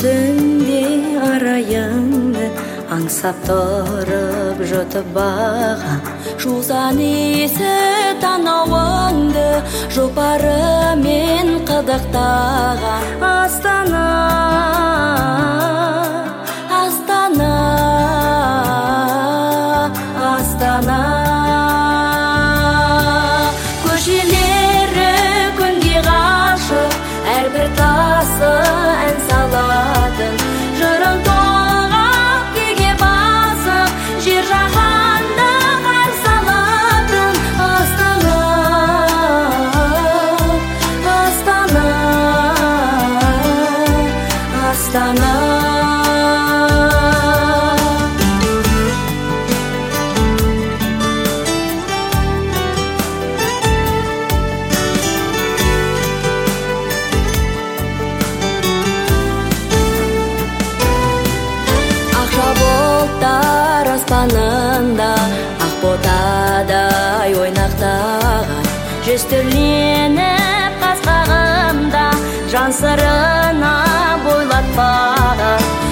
Түнде арайыңды аңсап тұрып жұтып бағам, жусан иісі танауыңды жұпарымен қыдықтаған. Астана, Астана, Астана. Көшелері күнге ғашық, әрбір тасы ән салатын. Жырың толғап күйге басып, жер жаһанды қарсы алатын. Астана, Астана, Астана. Аспанында ақ ботадай ойнақтаған, жүз түрленіп қас қағымда жан сырына бойлатпаған.